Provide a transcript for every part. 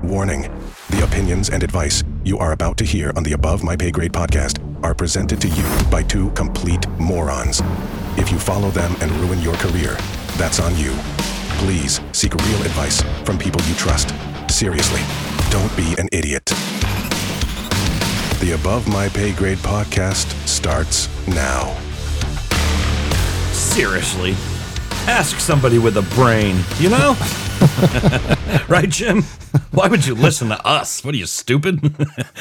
Warning: the opinions and advice you are about to hear on the Above My Pay Grade podcast are presented to you by two complete morons. If you follow them and ruin your career, that's on you. Please seek real advice from people you trust. Seriously, don't be an idiot. The Above My Pay Grade podcast starts now. Seriously, ask somebody with a brain, you know? Right, Jim? Why would you listen to us? What are you, stupid?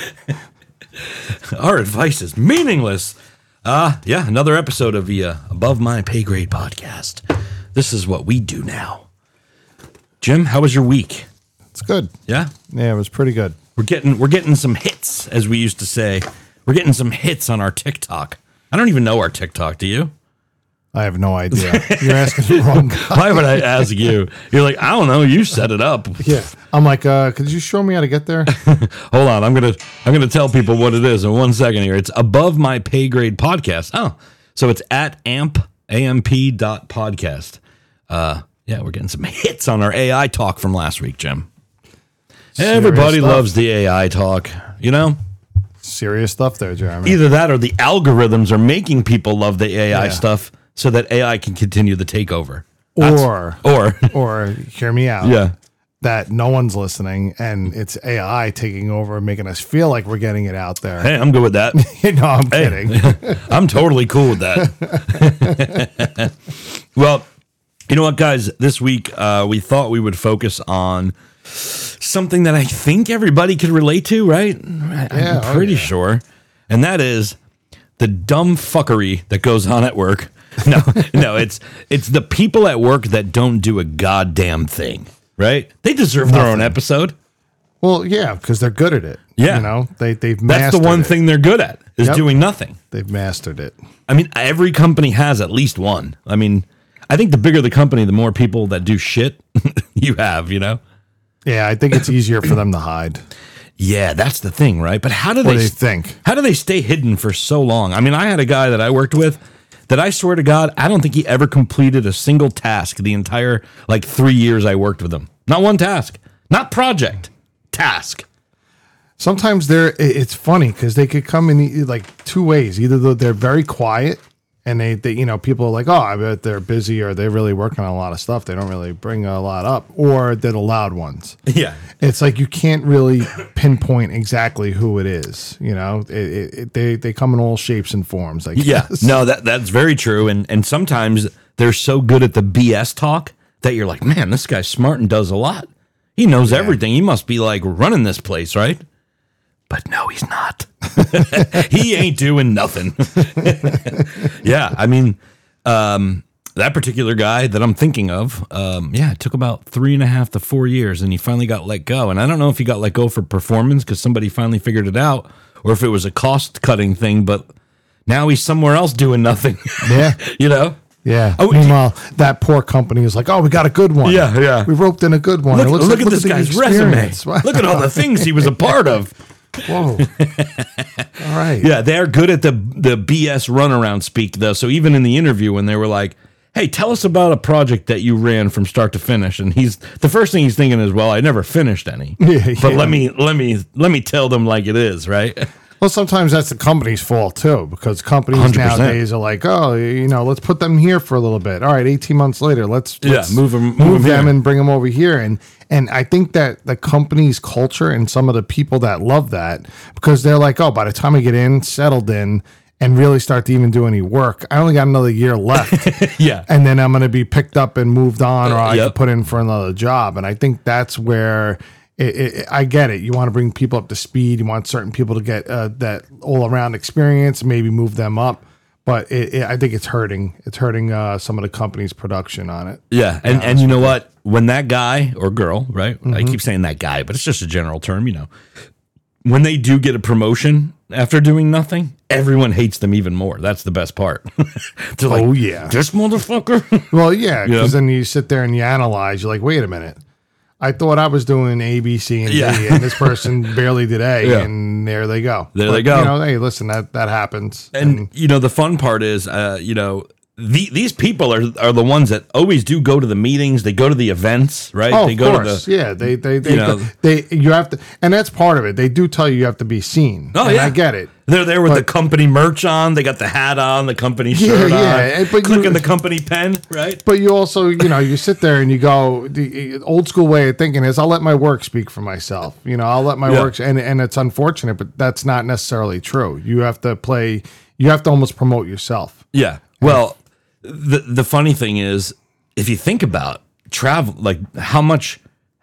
Our advice is meaningless. Yeah, another episode of the Above My Pay Grade podcast. This is what we do now. Jim, how was your week? It's good. Yeah? Yeah, it was pretty good. We're getting some hits, as we used to say. We're getting some hits on our TikTok. I don't even know our TikTok, do you? I have no idea. You're asking the wrong guy. Why would I ask you? You're like, I don't know. You set it up. Yeah. I'm like, could you show me how to get there? Hold on. I'm gonna tell people what it is in 1 second here. It's Above My Pay Grade podcast. Oh, so it's at amp.podcast. Yeah, we're getting some hits on our AI talk from last week, Jim. Everybody loves the AI talk, you know? Serious stuff there, Jeremy. Either that or the algorithms are making people love the AI stuff so that AI can continue the takeover. Or hear me out. Yeah. That no one's listening and it's AI taking over, making us feel like we're getting it out there. Hey, I'm good with that. No, I'm kidding. I'm totally cool with that. Well, you know what, guys? This week, we thought we would focus on something that I think everybody could relate to, right? I'm pretty sure. And that is the dumb fuckery that goes on at work. No, it's the people at work that don't do a goddamn thing, right? They deserve their own episode. Well, yeah, because they're good at it. Yeah. You know, they've mastered That's the one thing they're good at, is doing nothing. They've mastered it. I mean, every company has at least one. I mean, I think the bigger the company, the more people that do shit you have, you know? Yeah, I think it's easier for them to hide. Yeah, that's the thing, right? But how do What do they think? How do they stay hidden for so long? I mean, I had a guy that I worked with that I swear to God, I don't think he ever completed a single task the entire 3 years I worked with him. Not one task, not project, task. Sometimes it's funny because they could come in two ways. Either they're very quiet and they people are like, oh, I bet they're busy or they're really working on a lot of stuff. They don't really bring a lot up, or they're the loud ones. Yeah. It's like you can't really pinpoint exactly who it is. You know, they come in all shapes and forms, I guess. Yeah, no, that's very true. And sometimes they're so good at the BS talk that you're like, man, this guy's smart and does a lot. He knows everything. He must be running this place, right? But no, he's not. He ain't doing nothing. Yeah, I mean, that particular guy that I'm thinking of, it took about 3.5 to 4 years, and he finally got let go. And I don't know if he got let go for performance because somebody finally figured it out, or if it was a cost-cutting thing, but now he's somewhere else doing nothing. Yeah. You know? Yeah. Oh, meanwhile, that poor company is like, oh, we got a good one. Yeah. We roped in a good one. Look at this guy's resume. Look at all the things he was a part of. Whoa. All right. Yeah, they're good at the BS runaround speak, though. So even in the interview, when they were like, hey, tell us about a project that you ran from start to finish. And the first thing he's thinking is, well, I never finished any. But let me tell them like it is, right? Well, sometimes that's the company's fault too, because companies 100%. nowadays are like, oh, let's put them here for a little bit. All right, 18 months later, let's move them and bring them over here. And I think that the company's culture and some of the people that love that, because they're like, oh, by the time I get in, settled in, and really start to even do any work, I only got another year left. Yeah. And then I'm going to be picked up and moved on, or I can put in for another job. And I think that's where I get it. You want to bring people up to speed. You want certain people to get that all-around experience, maybe move them up. But I think it's hurting. It's hurting some of the company's production on it. Yeah, and you know what? When that guy or girl, right? Mm-hmm. I keep saying that guy, but it's just a general term, when they do get a promotion after doing nothing, everyone hates them even more. That's the best part. They're like, oh, yeah. This motherfucker? Well, yeah, because then you sit there and you analyze. You're like, wait a minute. I thought I was doing A, B, C, and D, and this person barely did A, and there they go. They go. Hey, listen, that happens. And the fun part is, these people are the ones that always do go to the meetings. They go to the events, right? Oh, they of go course. to the, Yeah, know, you have to, and that's part of it. They do tell you have to be seen. Oh, and yeah. I get it. They're there with the company merch on. They got the hat on, the company shirt on, but clicking the company pen, right? But you also, you sit there and you go, the old school way of thinking is, I'll let my work speak for myself. I'll let my work, and it's unfortunate, but that's not necessarily true. You have to almost promote yourself. Yeah. Well, the funny thing is, if you think about travel, like how much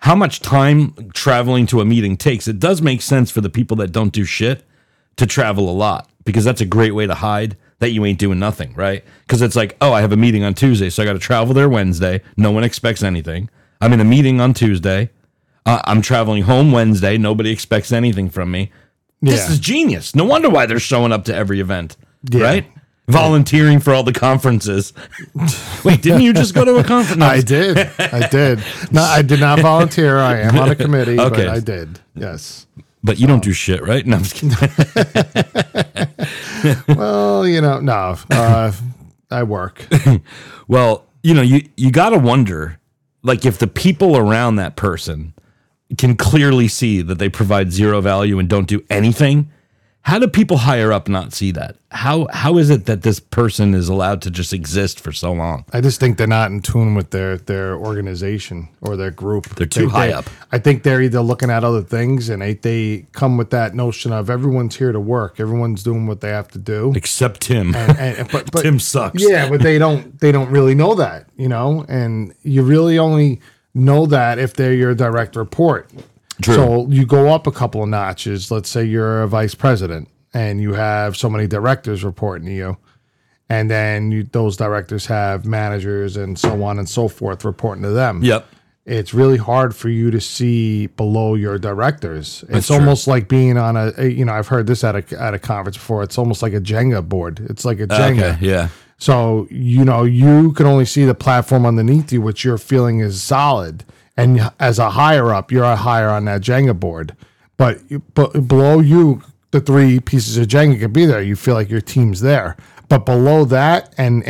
time traveling to a meeting takes, it does make sense for the people that don't do shit to travel a lot, because that's a great way to hide that you ain't doing nothing, right? Because it's like, oh, I have a meeting on Tuesday, so I got to travel there Wednesday. No one expects anything. I'm in a meeting on Tuesday. I'm traveling home Wednesday. Nobody expects anything from me. This is genius. No wonder why they're showing up to every event, right? Volunteering for all the conferences. Wait, didn't you just go to a conference? No. I did. No, I did not volunteer. I am on a committee, but I did. Yes. But you don't do shit, right? No, I'm just kidding. Well, no. I work. Well, you got to wonder, like, if the people around that person can clearly see that they provide zero value and don't do anything. How do people higher up not see that? How is it that this person is allowed to just exist for so long? I just think they're not in tune with their organization or their group. They're too high up. I think they're either looking at other things, and they come with that notion of everyone's here to work, everyone's doing what they have to do, except Tim. But Tim sucks. Yeah, but they don't really know that, and you really only know that if they're your direct report. True. So you go up a couple of notches. Let's say you're a vice president and you have so many directors reporting to you. And then those directors have managers and so on and so forth reporting to them. Yep. It's really hard for you to see below your directors. It's true. Almost like being on I've heard this at a conference before. It's almost like a Jenga board. It's like a Jenga. Okay, yeah. So, you can only see the platform underneath you, which you're feeling is solid. And as a higher up, you're a higher on that Jenga board. But below you, the three pieces of Jenga could be there. You feel like your team's there. But below that and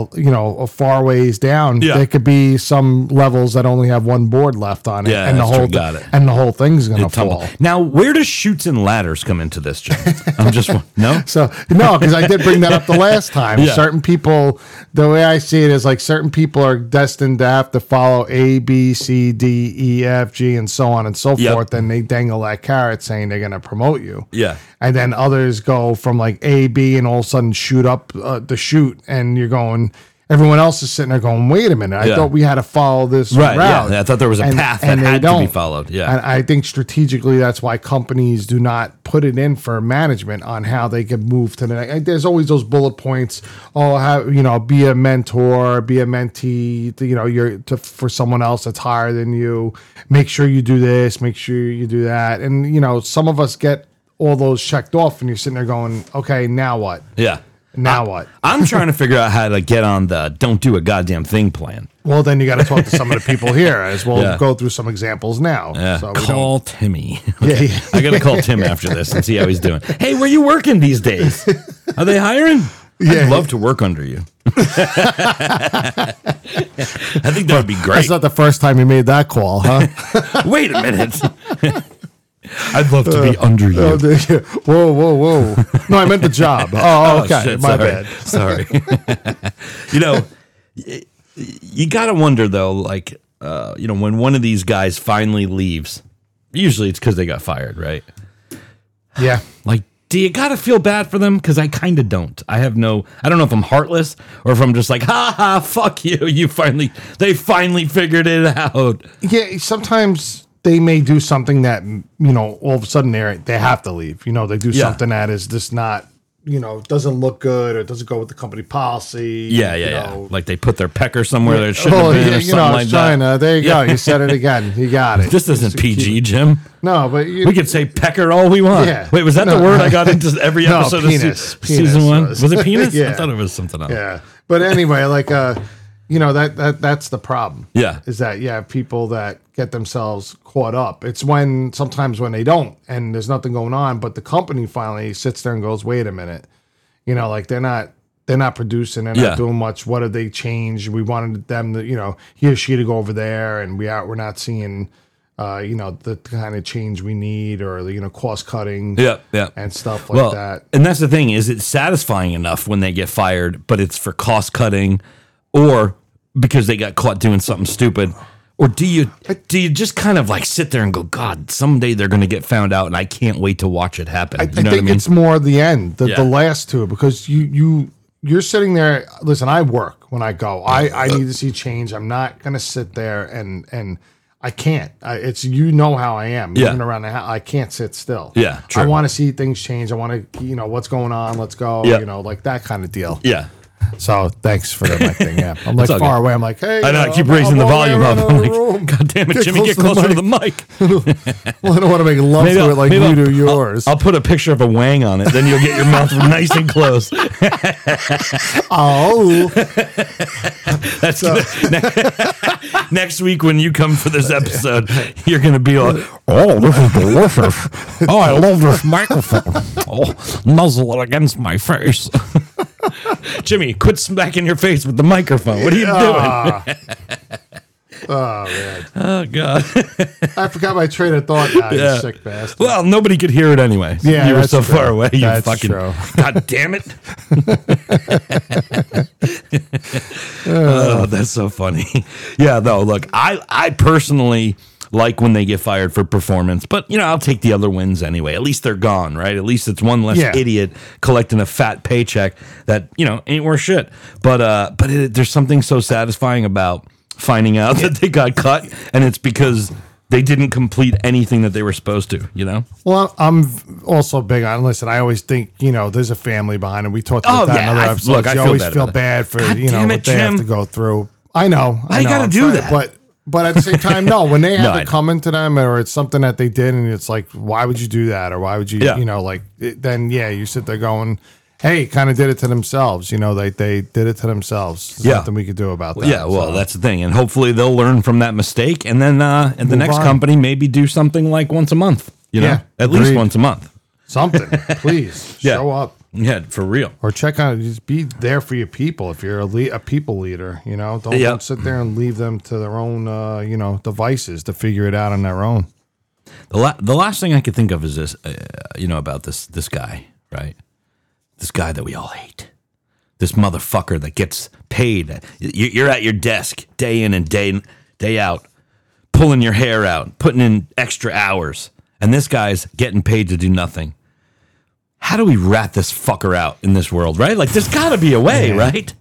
a far ways down, there could be some levels that only have one board left on it. Yeah, and the whole got it. And the whole thing's going to fall. Now, where does Chutes and Ladders come into this, Jim? I'm just no. So no, because I did bring that up the last time. Yeah. Certain people, the way I see it is like certain people are destined to have to follow A, B, C, D, E, F, G, and so on and so forth. And they dangle that carrot saying they're going to promote you. Yeah. And then others go from like A, B, and all of a sudden shoot up the chute, and you're going. Everyone else is sitting there going, "Wait a minute! I thought we had to follow this route." Yeah, I thought there was a path that had to be followed. Yeah, and I think strategically that's why companies do not put it in for management on how they can move to the next. There's always those bullet points. Oh, be a mentor, be a mentee. You're for someone else that's higher than you. Make sure you do this. Make sure you do that. And some of us get all those checked off, and you're sitting there going, "Okay, now what?" Yeah. Now what? I'm trying to figure out how to get on the don't do a goddamn thing plan. Well, then you got to talk to some of the people here as well. Go through some examples now. Yeah. So call Timmy. Okay. Yeah. I got to call Tim after this and see how he's doing. Hey, where you working these days? Are they hiring? Yeah. I'd love to work under you. I think that would be great. That's not the first time you made that call, huh? Wait a minute. I'd love to be under you. Whoa. No, I meant the job. Oh, okay. Shit, My sorry. bad. Sorry. You got to wonder, though, like, when one of these guys finally leaves, usually it's because they got fired, right? Yeah. Like, do you got to feel bad for them? Because I kind of don't. I don't know if I'm heartless or if I'm just like, ha, fuck you. They finally figured it out. Yeah, sometimes they may do something that, all of a sudden they have to leave. They do something that is just not, doesn't look good or doesn't go with the company policy. Yeah. Like they put their pecker somewhere that it shouldn't have been or something like that. There you go. You said it again. You got it. This isn't PG, Jim. No, but we could say pecker all we want. Yeah. Wait, was that the word I got into every episode penis. of season one? Was it penis? Yeah. I thought it was something else. Yeah. But anyway, like, that's the problem. Yeah. Is that you have people that get themselves caught up. It's sometimes when they don't and there's nothing going on, but the company finally sits there and goes, wait a minute. Like they're not they're not producing, they're not doing much. What have they changed? We wanted them to, he or she to go over there, and we're not seeing, the kind of change we need, or cost cutting, and stuff like that. And that's the thing: is it satisfying enough when they get fired, but it's for cost cutting, or because they got caught doing something stupid? Or do you just kind of like sit there and go, God, someday they're going to get found out, and I can't wait to watch it happen? I think it's more the end, the last two, because you're sitting there. Listen, I work when I go. I need to see change. I'm not going to sit there and I can't. It's how I am. Moving around the house, I can't sit still. Yeah, true. I want to see things change. I want to, what's going on. Let's go. Like that kind of deal. Yeah. So thanks for the mic thing. Yeah, I'm like far away. I'm like, hey, I know. I keep raising the volume up. I'm like, God damn it, Jimmy, get closer to the mic. Well, I don't want to make love to it like you do yours. I'll put a picture of a wang on it. Then you'll get your mouth nice and close. That's next week when you come for this episode, you're going to be like, oh, this is delicious. Oh, I love this microphone. Oh, muzzle it against my face. Jimmy, quit smacking your face with the microphone. What are you doing? Oh, man. Oh, God. I forgot my train of thought now, you sick bastard. Well, nobody could hear it anyway. Yeah, you were so far away. You that's fucking. True. God damn it. Oh, that's so funny. Yeah, though, look, I personally like when they get fired for performance, but I'll take the other wins anyway. At least they're gone, right? At least it's one less idiot collecting a fat paycheck that ain't worth shit. But there's something so satisfying about finding out that they got cut, and it's because they didn't complete anything that they were supposed to. Well, I'm also big on. Listen, I always think there's a family behind it. We talked about that in other episodes. Look, I always feel bad for what they have to go through. I know. I got to do that, But at the same time, no, when they have it coming to them, or it's something that they did, and it's like, why would you do that? Or why would you, then you sit there going, hey, kind of did it to themselves. They did it to themselves. There's nothing we could do about that. Yeah, well, that's the thing. And hopefully they'll learn from that mistake. And then the next company maybe do something like once a month, at least once a month. Something, please. Show up. Yeah, for real. Or check out, just be there for your people if you're a people leader. Don't sit there and leave them to their own, devices to figure it out on their own. The last thing I could think of is this, about this guy, right? This guy that we all hate. This motherfucker that gets paid. You're at your desk day in and day out, pulling your hair out, putting in extra hours, and this guy's getting paid to do nothing. How do we rat this fucker out in this world, right? Like, there's got to be a way, right?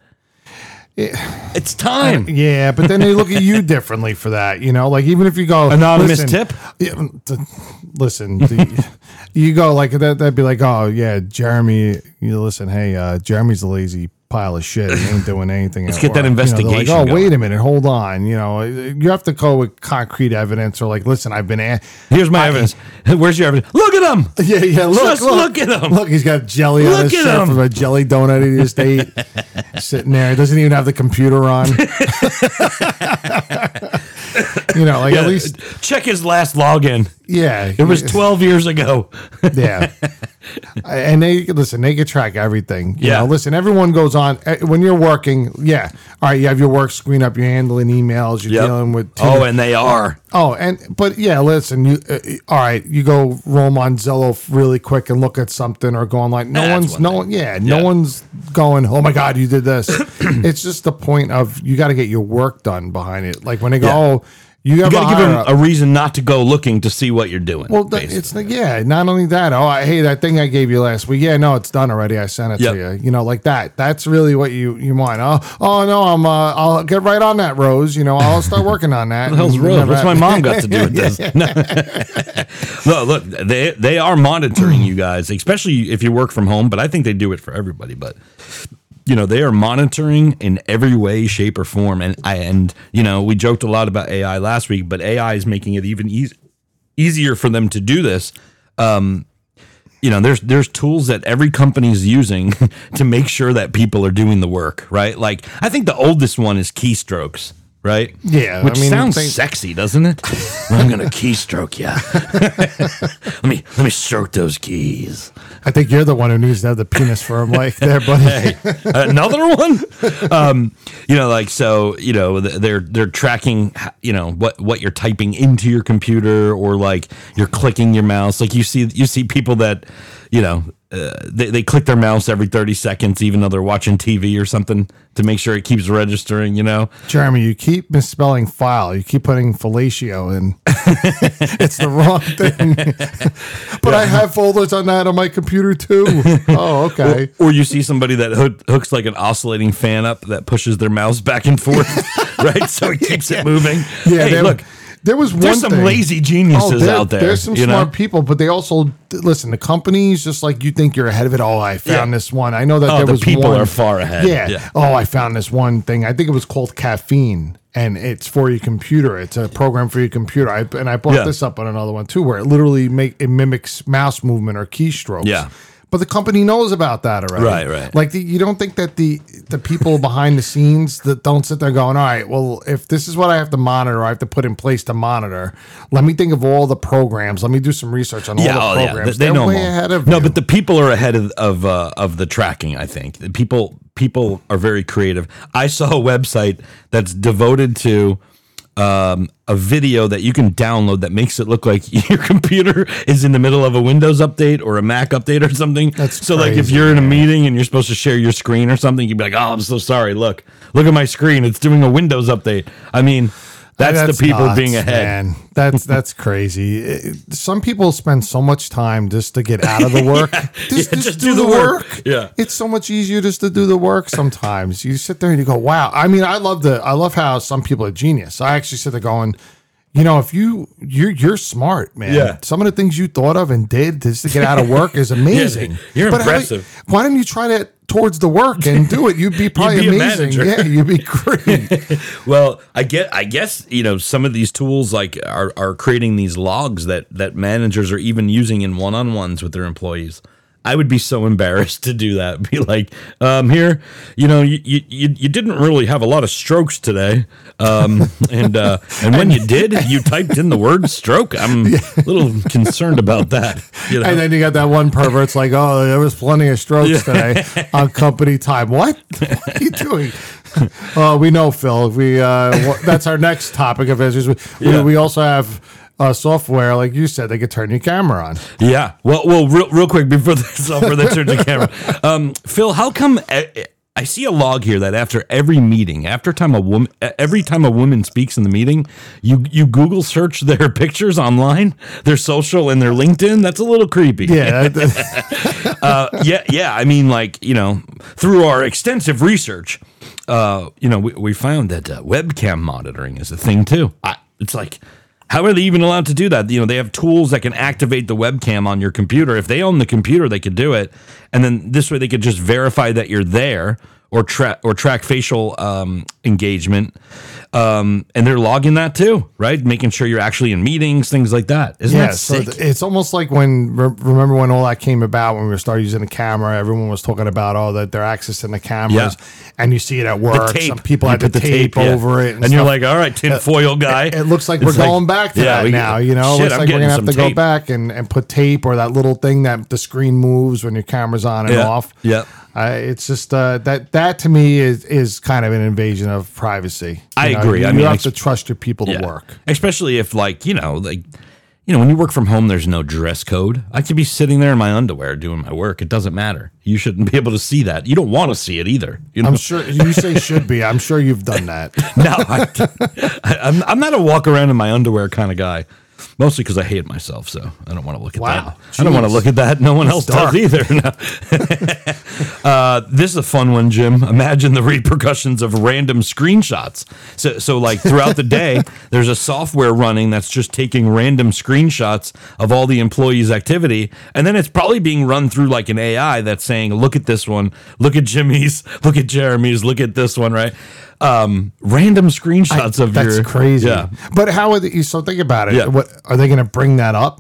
It's time. But then they look at you differently for that, Like, even if you go anonymous tip. Listen, you go like that. That'd be like, oh yeah, Jeremy. Listen, hey, Jeremy's a lazy pile of shit. He ain't doing anything. Let's get that investigation. Like, oh, wait a minute, hold on. You have to go with concrete evidence, or like, listen, I've been. Here's my evidence. Where's your evidence? Look at him. Yeah. Look at him. Look, he's got jelly on his shirt from a jelly donut he just ate. Sitting there, doesn't even have the computer on. At least check his last login. Yeah, it was 12 years ago. Yeah, and they can track everything. Listen, everyone goes on when you're working. Yeah, all right, you have your work screen up. You're handling emails. You're dealing with. And they are. Listen, you all right? You go roam on Zillow really quick and look at something, or going like no one's going. Oh my God, you did this. It's just the point of you got to get your work done behind it. Like when they go, you got to give them a reason not to go looking to see what you're doing. Well, it's not only that. Oh, hey, that thing I gave you last week. Yeah, no, it's done already. I sent it to you. Like that. That's really what you want. Oh no, I'll get right on that, Rose. I'll start working on that. What the hell's Rose? What's my mom got to do with this? Look, they are monitoring you guys, especially if you work from home. But I think they do it for everybody. But they are monitoring in every way, shape, or form. And we joked a lot about AI last week, but AI is making it even easier for them to do this. There's tools that every company is using to make sure that people are doing the work, right? Like, I think the oldest one is keystrokes. right? Yeah, which sounds sexy, doesn't it? I'm gonna keystroke you. let me stroke those keys. I think you're the one who needs to have the penis for a mic there, buddy. Hey, another one. They're tracking, what you're typing into your computer, or like you're clicking your mouse. Like you see people that, they click their mouse every 30 seconds, even though they're watching TV or something, to make sure it keeps registering, Jeremy, you keep misspelling file. You keep putting fellatio in. It's the wrong thing. But I have folders on that on my computer too. Oh, okay. Or you see somebody that hooks like an oscillating fan up that pushes their mouse back and forth, right? So it keeps it moving. Yeah, hey, look. There's some lazy geniuses out there. There's some smart people, but they also listen. The companies, just like you think you're ahead of it. Oh, I found this one. I know that there was people one. Are far ahead. Yeah. Oh, I found this one thing. I think it was called Caffeine, and it's for your computer. It's a program for your computer. I brought this up on another one too, where it literally mimics mouse movement or keystrokes. Yeah. But the company knows about that already. Right. Like you don't think that the people behind the scenes that don't sit there going, all right, well, if this is what I have to monitor, or I have to put in place to monitor, let me think of all the programs. Let me do some research on all the programs. They know way ahead of you. But the people are ahead of the tracking, I think. The people are very creative. I saw a website that's devoted to a video that you can download that makes it look like your computer is in the middle of a Windows update or a Mac update or something. That's so crazy, like if you're in a meeting and you're supposed to share your screen or something, you'd be like, oh, I'm so sorry. Look at my screen. It's doing a Windows update. I mean, that's the people nuts, being ahead. Man. That's crazy. Some people spend so much time just to get out of the work. Just do the work. Yeah. It's so much easier just to do the work sometimes. You sit there and you go, wow. I mean, I love how some people are genius. I actually sit there going, if you're smart, man. Yeah. Some of the things you thought of and did just to get out of work is amazing. You're impressive. Why didn't you try that towards the work and do it? You'd be probably amazing. Yeah, you'd be great. Well, I guess some of these tools like are creating these logs that managers are even using in one-on-ones with their employees. I would be so embarrassed to do that. Be like, here, you didn't really have a lot of strokes today, and when you did, you typed in the word stroke. I'm a little concerned about that. And then you got that one pervert's like, oh, there was plenty of strokes today on company time. What are you doing? We know, Phil. That's our next topic of issues. We also have software, like you said, they could turn your camera on. Yeah. Well, real quick before the software that turns your camera, Phil, how come I see a log here that after every meeting, every time a woman speaks in the meeting, you Google search their pictures online, their social and their LinkedIn? That's a little creepy. Yeah. Yeah. I mean, through our extensive research, we found that webcam monitoring is a thing too. It's like, how are they even allowed to do that? They have tools that can activate the webcam on your computer. If they own the computer, they could do it. And then this way they could just verify that you're there or track facial engagement. And they're logging that too, right? Making sure you're actually in meetings, things like that. Isn't that sick? So it's almost like remember when all that came about, when we started using the camera, everyone was talking about, that they're accessing the cameras, and you see it at work. Some people had the tape over it. And you're like, all right, tinfoil guy. It looks like we're going back to that now, It looks like we're going to have to go back and put tape, or that little thing that the screen moves when your camera's on and off. Yeah. It's just that to me is kind of an invasion of privacy. I agree. You have to trust your people to work, especially if when you work from home, there's no dress code. I could be sitting there in my underwear doing my work. It doesn't matter. You shouldn't be able to see that. You don't want to see it either. I'm sure you say should be. I'm sure you've done that. No, I'm not a walk around in my underwear kind of guy. Mostly because I hate myself, so I don't want to look at that. Jeez. I don't want to look at that. No one else does either. No. This is a fun one, Jim. Imagine the repercussions of random screenshots. So like throughout the day, there's a software running that's just taking random screenshots of all the employees' activity, and then it's probably being run through like an AI that's saying, look at this one, look at Jimmy's, look at Jeremy's, look at this one, right? Random screenshots of that's crazy. Yeah. But how are they, so think about it. Yeah. What are they going to bring that up?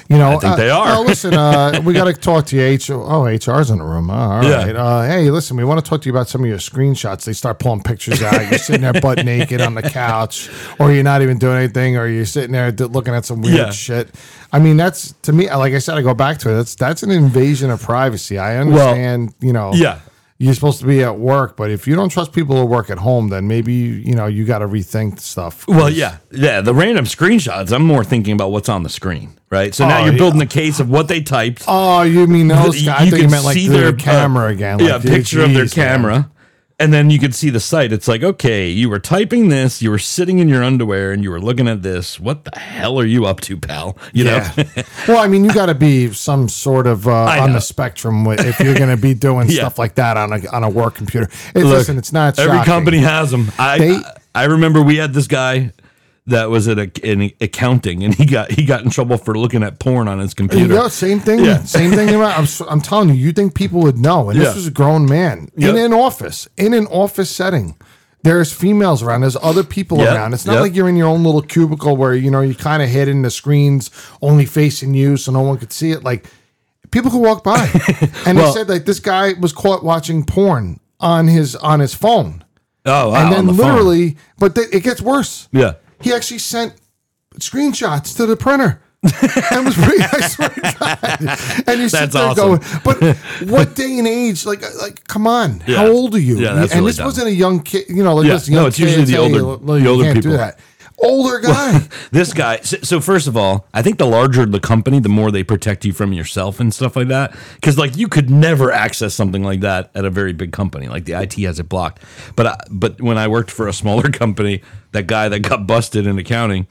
You know, I think they are. Oh, listen, we got to talk to you. HR's in the room. All right. Hey, listen, we want to talk to you about some of your screenshots. They start pulling pictures out. You're sitting there butt naked on the couch, or you're not even doing anything, or you're sitting there looking at some weird shit. I mean, that's, to me, like I said, I go back to it. That's an invasion of privacy. I understand, you're supposed to be at work, but if you don't trust people who work at home, then maybe, you got to rethink stuff. Well, yeah. The random screenshots, I'm more thinking about what's on the screen, right? So now you're building a case of what they typed. Oh, you mean those guys? I think you meant like their camera again. Like, picture of their camera. And then you could see the site. It's like, okay, you were typing this, you were sitting in your underwear, and you were looking at this. What the hell are you up to, pal? You know? Well, I mean, you got to be some sort of on the spectrum if you're going to be doing stuff like that on a work computer. Listen, it's not shocking. Every company has them. I remember we had this guy that was in accounting, and he got in trouble for looking at porn on his computer. Same thing. Yeah. Same thing. I'm telling you, you think people would know? And this was a grown man in an office setting. There's females around. There's other people around. It's not like you're in your own little cubicle where you kind of hidden. The screen's only facing you, so no one could see it. Like, people could walk by, and they said like this guy was caught watching porn on his phone. Oh, wow, and then literally, but it gets worse. Yeah. He actually sent screenshots to the printer. And was pretty, I swear to God. And you sit there going, but what day and age? Like, come on. Yeah. How old are you? Yeah, that's and really this dumb. wasn't a young kid. This young it's usually the older people. Do that. Older guy. Well, this guy. So first of all, I think the larger the company, the more they protect you from yourself and stuff like that. Because like you could never access something like that at a very big company. Like the IT has it blocked. But when I worked for a smaller company, that guy that got busted in accounting,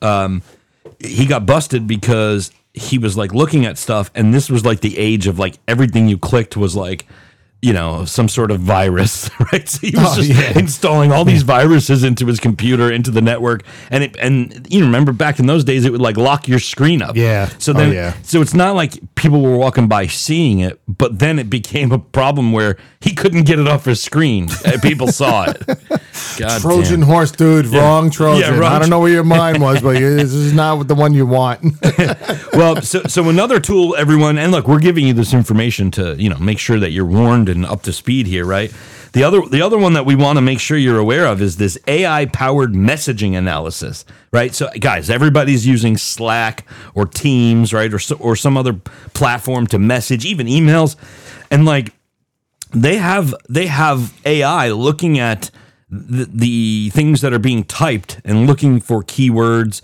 he got busted because he was like looking at stuff, and this was like the age of like everything you clicked was like, some sort of virus, right? So he was installing all these viruses into his computer, into the network, and you remember back in those days, it would like lock your screen up. Yeah. So then, so it's not like people were walking by seeing it, but then it became a problem where he couldn't get it off his screen. People saw it. God Trojan horse, dude. Wrong Trojan. I don't know where your mind was, but this is not the one you want. Well, so another tool, everyone, and look, we're giving you this information to make sure that you're warned and up to speed here, right? The other one that we want to make sure you're aware of is this AI-powered messaging analysis, right? So, guys, everybody's using Slack or Teams, right, or some other platform to message, even emails, and like they have AI looking at the things that are being typed and looking for keywords,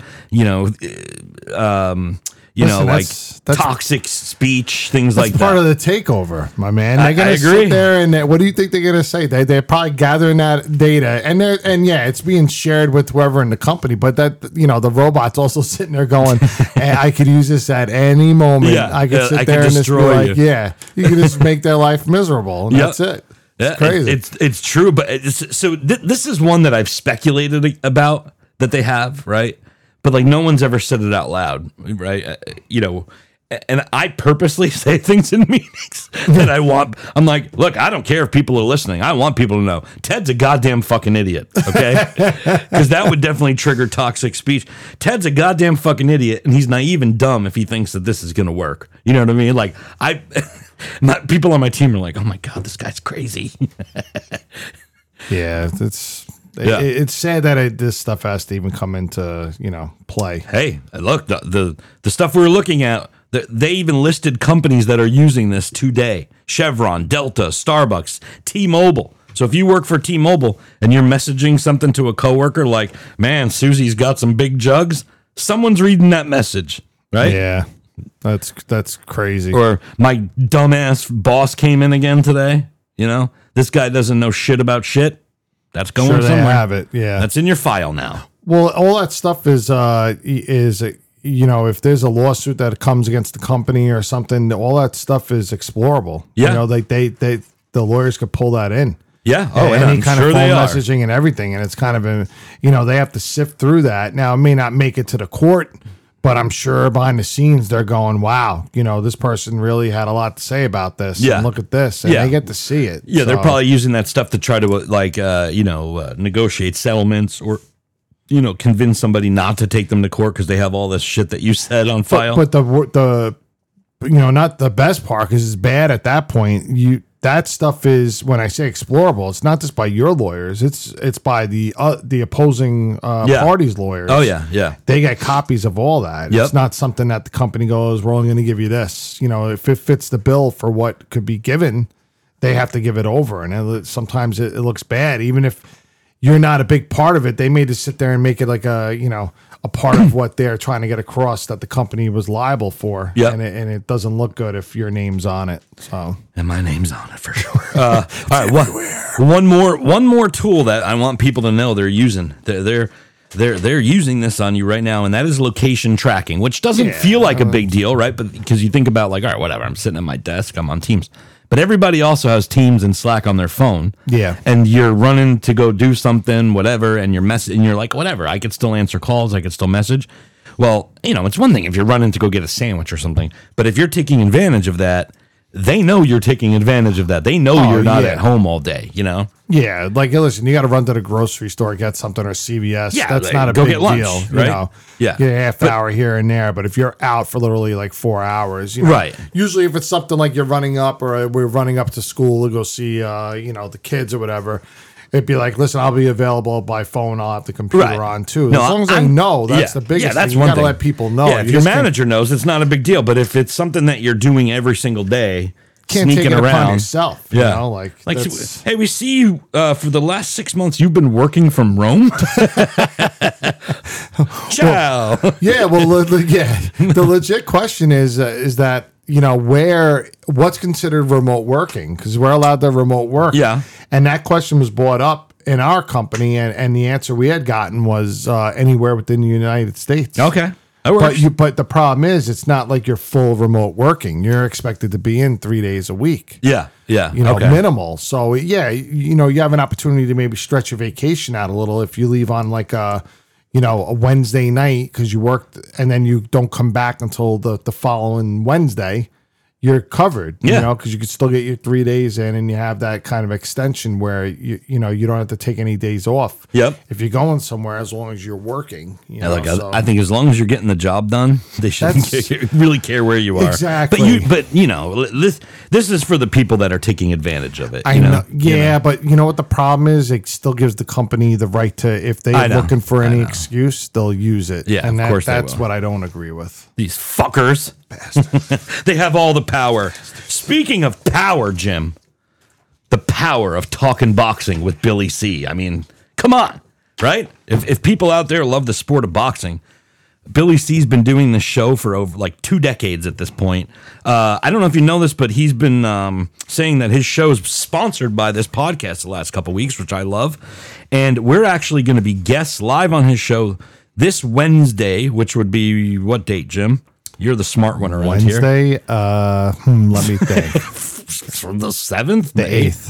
that's toxic speech, things like that. That's part of the takeover, my man. They're going to sit there and what do you think they're going to say? They're probably gathering that data, and it's being shared with whoever in the company. But that the robot's also sitting there going, hey, I could use this at any moment. Yeah, I could sit there and just be like, you can just make their life miserable, and that's it. It's crazy. It's true, but this is one that I've speculated about that they have, right? But like no one's ever said it out loud, right? And I purposely say things in meetings that I'm like, look, I don't care if people are listening. I want people to know Ted's a goddamn fucking idiot, okay? Because that would definitely trigger toxic speech. Ted's a goddamn fucking idiot, and he's naive and dumb if he thinks that this is going to work. You know what I mean? Like people on my team are like, oh my God, this guy's crazy. Yeah, it's sad that this stuff has to even come into play. Hey, look, the stuff we were looking at, they even listed companies that are using this today: Chevron, Delta, Starbucks, T-Mobile. So if you work for T-Mobile and you're messaging something to a coworker like, "Man, Susie's got some big jugs," someone's reading that message, right? Yeah, that's crazy. Or my dumbass boss came in again today. This guy doesn't know shit about shit. That's going somewhere. They have it. Yeah, that's in your file now. Well, all that stuff is if there's a lawsuit that comes against the company or something, all that stuff is explorable. Yeah, the lawyers could pull that in. Yeah. Oh, and any kind of phone messaging and everything, and it's kind of they have to sift through that. Now, it may not make it to the court, but I'm sure behind the scenes they're going, wow, this person really had a lot to say about this. Yeah. And look at this. And they get to see it. Yeah, so they're probably using that stuff to try to negotiate settlements or convince somebody not to take them to court because they have all this shit that you said on file. But the not the best part, because it's bad at that point. That stuff is, when I say explorable, it's not just by your lawyers. It's by the opposing party's lawyers. Oh yeah. They get copies of all that. Yep. It's not something that the company goes, we're only going to give you this. If it fits the bill for what could be given, they have to give it over. And sometimes it looks bad, even if you're not a big part of it. They may just sit there and make it like a part of what they're trying to get across that the company was liable for. Yep. And it doesn't look good if your name's on it. So, and my name's on it for sure. All right, one more tool that I want people to know they're using. They're using this on you right now, and that is location tracking, which doesn't feel like a big deal, right? But because you think about, like, all right, whatever, I'm sitting at my desk, I'm on Teams. But everybody also has Teams and Slack on their phone. Yeah. And you're running to go do something, whatever, and you're like, whatever, I could still answer calls, I could still message. Well, it's one thing if you're running to go get a sandwich or something, but if you're taking advantage of that, they know you're taking advantage of that. They know you're not at home all day, Yeah, like, listen, you got to run to the grocery store, get something, or CVS. Yeah, that's not a go big get lunch, deal, right? Yeah, get a half hour here and there. But if you're out for literally like 4 hours, right? Usually, if it's something like you're running up, or we're running up to school to go see, the kids or whatever, it'd be like, listen, I'll be available by phone. I'll have the computer on too. No, as long as I know, that's the biggest that's thing. You got to let people know. Yeah, if your manager knows, it's not a big deal. But if it's something that you're doing every single day, can't sneaking take it around upon yourself. Like hey, we see you for the last 6 months. You've been working from Rome. Ciao. The legit question is that what's considered remote working, because we're allowed to remote work. Yeah, and that question was brought up in our company, and the answer we had gotten was anywhere within the United States. Okay. But the problem is, it's not like you're full remote working. You're expected to be in 3 days a week. Yeah. Minimal. So you have an opportunity to maybe stretch your vacation out a little if you leave on like a Wednesday night because you worked, and then you don't come back until the following Wednesday. You're covered, because you can still get your 3 days in, and you have that kind of extension where you don't have to take any days off. Yep. If you're going somewhere, as long as you're working, I think as long as you're getting the job done, they shouldn't really care where you are. Exactly. But this is for the people that are taking advantage of it. I know. Yeah, but you know what the problem is? It still gives the company the right to, if they're looking for any excuse, they'll use it. Yeah, and of course that's what I don't agree with. These fuckers. They have all the power. Speaking of power, Jim, the power of talking boxing with Billy C. I mean, come on, right? If people out there love the sport of boxing, Billy C's been doing this show for over like 2 decades at this point. I don't know if you know this, but he's been saying that his show is sponsored by this podcast the last couple weeks, which I love. And we're actually going to be guests live on his show this Wednesday, which would be what date, Jim? You're the smart one around Wednesday, here. Let me think. From the 7th? The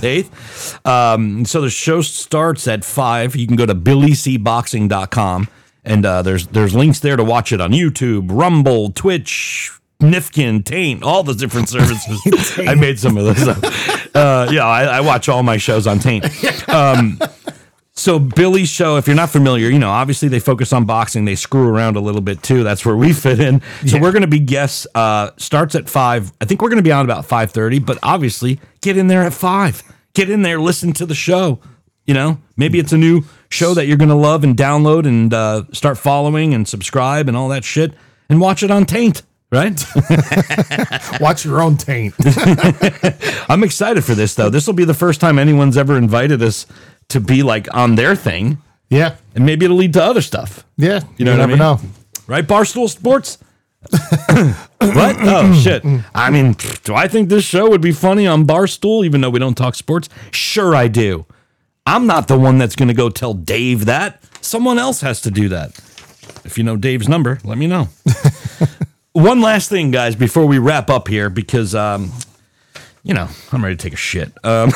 8th. So the show starts at 5. You can go to billycboxing.com, and there's links there to watch it on YouTube, Rumble, Twitch, Nifkin, Taint, all the different services. I made some of those up. I watch all my shows on Taint. So Billy's show, if you're not familiar, obviously they focus on boxing. They screw around a little bit too. That's where we fit in. So we're going to be guests. Starts at 5. I think we're going to be on about 5:30. But obviously, get in there at 5. Get in there, listen to the show. Maybe it's a new show that you're going to love and download and start following and subscribe and all that shit, and watch it on Taint. Right? Watch your own Taint. I'm excited for this, though. This will be the first time anyone's ever invited us to be like on their thing. Yeah. And maybe it'll lead to other stuff. Yeah. You never know. Right? Barstool Sports? What? Oh, shit. I mean, do I think this show would be funny on Barstool, even though we don't talk sports? Sure, I do. I'm not the one that's going to go tell Dave that. Someone else has to do that. If you know Dave's number, let me know. One last thing, guys, before we wrap up here, because I'm ready to take a shit. No,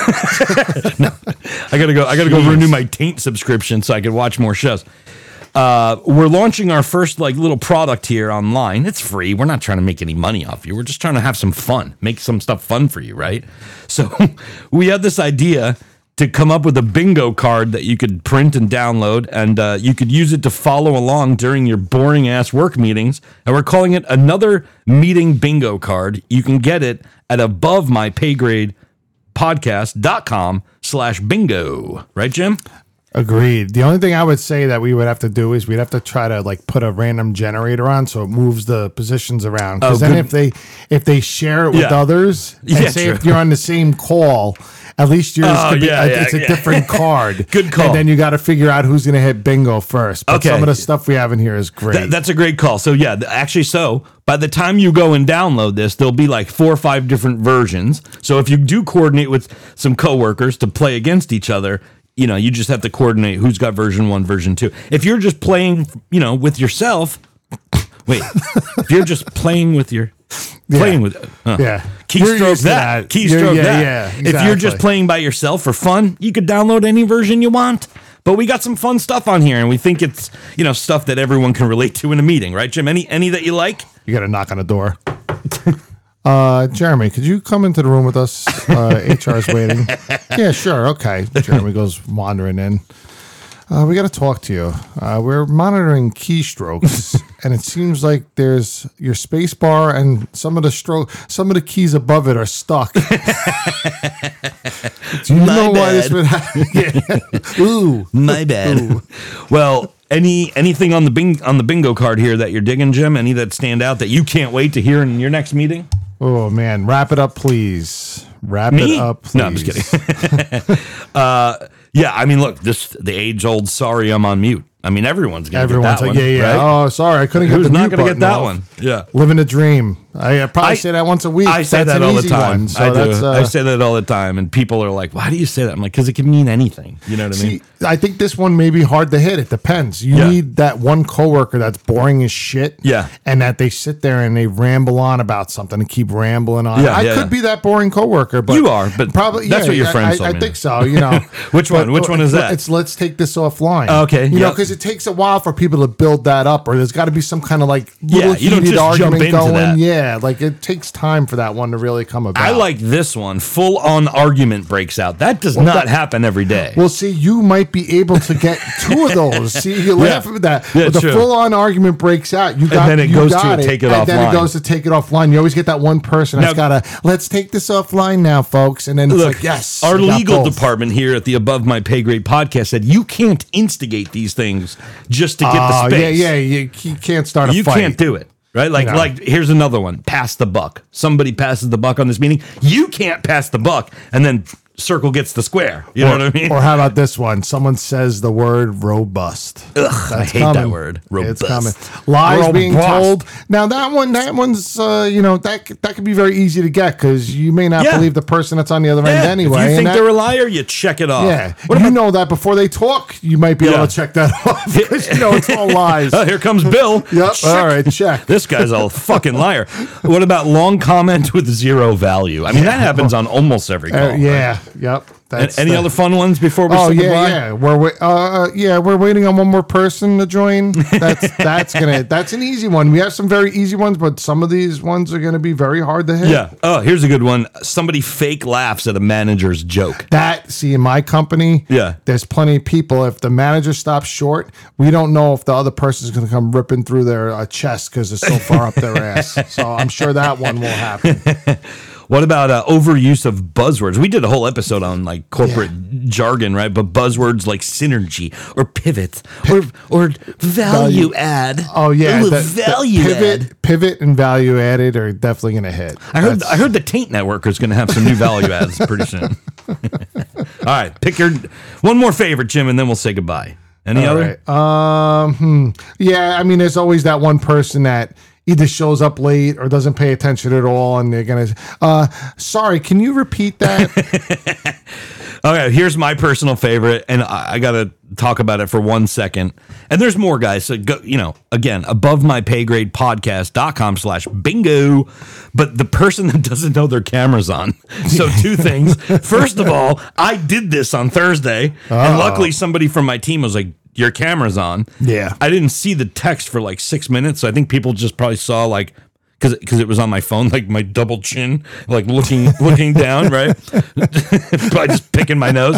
I gotta go renew my Taint subscription so I can watch more shows. We're launching our first little product here online. It's free. We're not trying to make any money off you. We're just trying to have some fun, make some stuff fun for you, right? So we had this idea to come up with a bingo card that you could print and download, and you could use it to follow along during your boring ass work meetings. And we're calling it Another Meeting Bingo Card. You can get it at abovemypaygrade.com/bingo. Right, Jim? Agreed. The only thing I would say that we would have to do is we'd have to try to like put a random generator on so it moves the positions around. Because then if they share it with others, and say if you're on the same call, at least yours could be it's a different card. Good call. And then you got to figure out who's going to hit bingo first. But some of the stuff we have in here is great. That's a great call. So actually, by the time you go and download this, there'll be like 4 or 5 different versions. So if you do coordinate with some coworkers to play against each other, you just have to coordinate who's got version 1, version 2. If you're just playing, with yourself, if you're just playing with keystroke that. Keystroke that. Yeah, exactly. If you're just playing by yourself for fun, you could download any version you want. But we got some fun stuff on here, and we think it's, stuff that everyone can relate to in a meeting, right, Jim? Any that you like? You got to knock on the door. Jeremy, could you come into the room with us? HR is waiting. Yeah, sure. Okay. Jeremy goes wandering in. We got to talk to you. We're monitoring keystrokes, and it seems like there's your space bar and some of the keys above it are stuck. Do you know why this would happen? Ooh, my bad. Ooh. Well, anything on the bingo card here that you're digging, Jim? Any that stand out that you can't wait to hear in your next meeting? Oh man, wrap it up, please. It up, please. No, I'm just kidding. Yeah, I mean, look, the age-old "sorry, I'm on mute." I mean, everyone's going to get that one. Yeah. Right? Oh, sorry, I couldn't get the mute button. Who's not going to get that one? Yeah. Living a dream. I probably say that once a week. I say that all the time. I say that all the time, and people are like, "Why do you say that?" I'm like, "Because it can mean anything." You know what I mean? I think this one may be hard to hit. It depends. You need that one coworker that's boring as shit. Yeah. And that they sit there and they ramble on about something and keep rambling on. Yeah, I could be that boring coworker, but you are. But probably that's what your friends told me. I think so. You know. Which one? Which one is that? It's let's take this offline. Okay. You know, because it takes a while for people to build that up, or there's got to be some kind of like little heated argument going. That. Yeah, like it takes time for that one to really come about. I like this one. Full on argument breaks out. That does not happen every day. Well, see, you might be able to get 2 of those. See, you laugh at that. Yeah, but the full on argument breaks out. You got, and then it goes to take it offline. And then it goes to take it offline. You always get that one person that's got to, let's take this offline now, folks. And then it's like, yes. Our legal department here at the Above My Pay Grade podcast said you can't instigate these things just to get the space. Yeah, you can't start a fight. You can't do it. Right? Like here's another one. Pass the buck. Somebody passes the buck on this meeting. You can't pass the buck and then circle gets the square. You know what I mean? Or how about this one? Someone says the word robust. Ugh, I hate that word. Robust. It's coming. Lies being told. Now that one's that could be very easy to get because you may not believe the person that's on the other end anyway. If you think they're a liar, you check it off. Yeah. You know that before they talk, you might be able to check that off because it's all lies. Oh, here comes Bill. Yep. Check. All right, check. This guy's a fucking liar. What about long comment with 0 value? I mean, that happens on almost every call. Yeah. Right? Yep. Any other fun ones before we say goodbye? We're waiting on one more person to join. That's an easy one. We have some very easy ones, but some of these ones are gonna be very hard to hit. Yeah. Oh, here's a good one. Somebody fake laughs at a manager's joke. In my company, there's plenty of people. If the manager stops short, we don't know if the other person's gonna come ripping through their chest because it's so far up their ass. So I'm sure that one will happen. What about overuse of buzzwords? We did a whole episode on like corporate jargon, right? But buzzwords like synergy or pivot or value add. Oh yeah, add. Pivot and value added are definitely going to hit. I heard the Taint Network is going to have some new value adds pretty soon. All right, pick your one more favorite, Jim, and then we'll say goodbye. Any other? Right. Yeah, I mean, there's always that one person that either shows up late or doesn't pay attention at all, and they're gonna sorry, can you repeat that? Okay, here's my personal favorite, and I gotta talk about it for 1 second. And there's more, guys. So go, again, abovemypaygrade.com/bingo. But the person that doesn't know their camera's on. So 2 things. First of all, I did this on Thursday, and luckily somebody from my team was like, your camera's on. Yeah. I didn't see the text for like 6 minutes. So I think people just probably saw like, because it was on my phone, like my double chin, like looking down, right? Probably just picking my nose.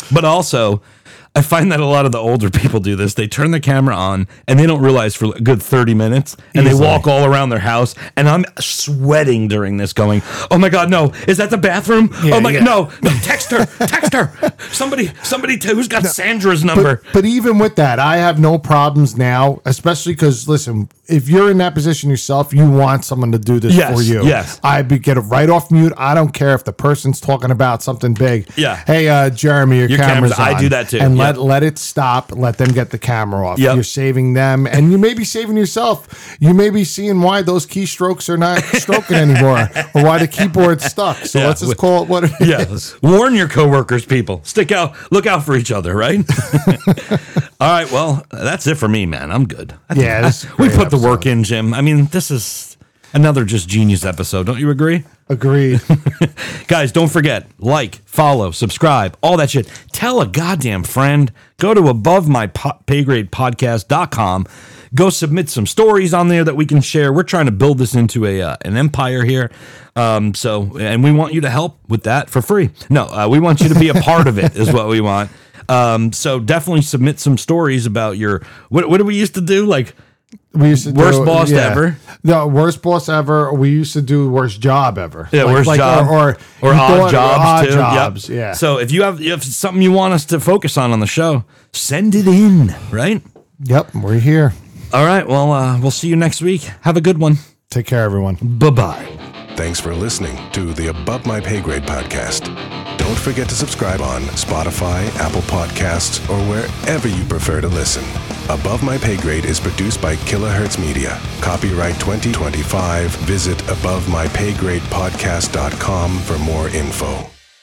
But also, I find that a lot of the older people do this. They turn the camera on and they don't realize for a good 30 minutes and Easily. they walk all around their house. And I'm sweating during this going, oh my God, no. Is that the bathroom? Yeah, oh my yeah. God, no. Text her. Somebody who's got Sandra's number. But even with that, I have no problems now, especially because, listen, if you're in that position yourself, you want someone to do this Yes, for you. yes. Get it right off mute. I don't care if the person's talking about something big. Yeah. Hey, Jeremy, your camera's on. I do that too. And Yep. let it stop. Let them get the camera off. Yep. You're saving them, and you may be saving yourself. You may be seeing why those keystrokes are not stroking anymore, or why the keyboard's stuck. So Yeah, let's just call it what it is. Warn your coworkers, people. Look out for each other, right? All right, well, that's it for me, man. I'm good. Yeah, this is a We great put the work episode. in, Jim. I mean, this is another just genius episode. Don't you agree? Agreed. Guys, don't forget, like, follow, subscribe, all that shit. Tell a goddamn friend. Go to abovemypaygradepodcast.com. Go submit some stories on there that we can share. We're trying to build this into an empire here. And we want you to help with that for free. No, we want you to be a part of it is what we want. So definitely submit some stories about your, what did we used to do? Like, We used to Worst boss ever? No, worst boss ever. We used to do worst job ever. Yeah, worst job. Or Or you odd thought- jobs, odd too. jobs, Yep. yeah. So if you have something you want us to focus on the show, send it in, right? Yep, we're here. All right. Well, we'll see you next week. Have a good one. Take care, everyone. Bye-bye. Thanks for listening to the Above My Pay Grade podcast. Don't forget to subscribe on Spotify, Apple Podcasts, or wherever you prefer to listen. Above My Pay Grade is produced by Kilohertz Media. Copyright 2025. Visit abovemypaygradepodcast.com for more info.